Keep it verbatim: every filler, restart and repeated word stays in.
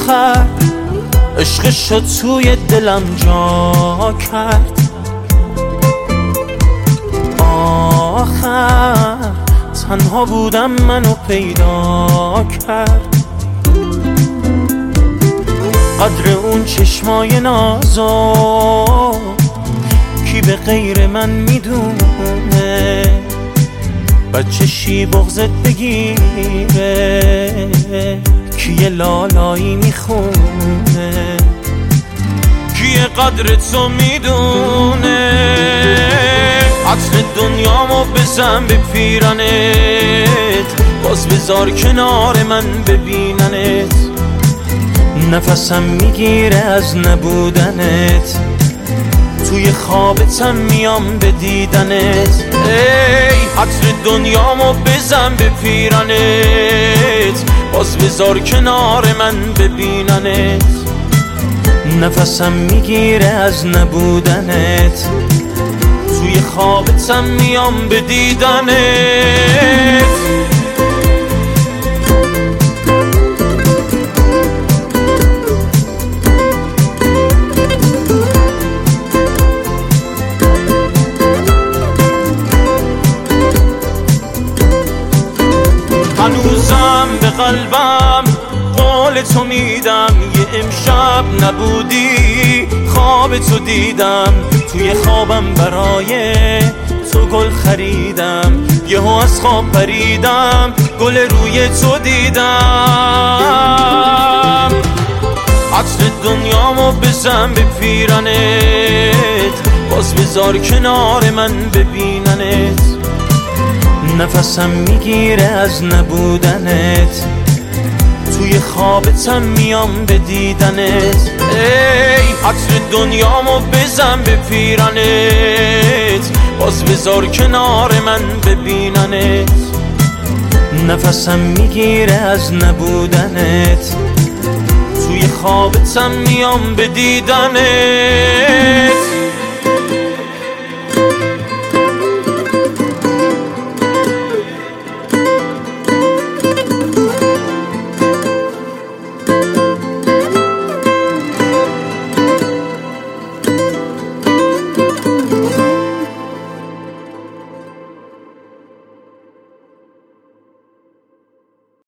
آخر عشقش رو توی دلم جا کرد. آخر تنها بودم منو پیدا کرد. قدر اون چشمای نازو کی به غیر من میدونه؟ بچه شی بغضت بگیره کی یه لالایی میخونه؟ کی قدر تو میدونه؟ عطر دنیامو بزن به پیرانت، باز بذار کنار من ببیننت. نفسم میگیره از نبودنت، توی خوابتم میام به دیدنت. ای عطر دنیامو بزن به پیرانت، باز بذار کنار من ببیننت. نفسم میگیره از نبودنت، توی خوابتم میام به دیدنت. هنوزم به قلبم قول تو میدم، یه امشب نبودی خواب تو دیدم. توی خوابم برای تو گل خریدم، یهو از خواب پریدم گل روی تو دیدم. عطر دنیامو بزن به پیرانت، باز بذار کنار من ببیننت. نفسم میگیره از نبودنت، توی خوابتم میام به دیدنت. ای عطر دنیامو بزن به پیرانت، باز بذار کنار من ببیننت. نفسم میگیره از نبودنت، توی خوابتم میام به دیدنت.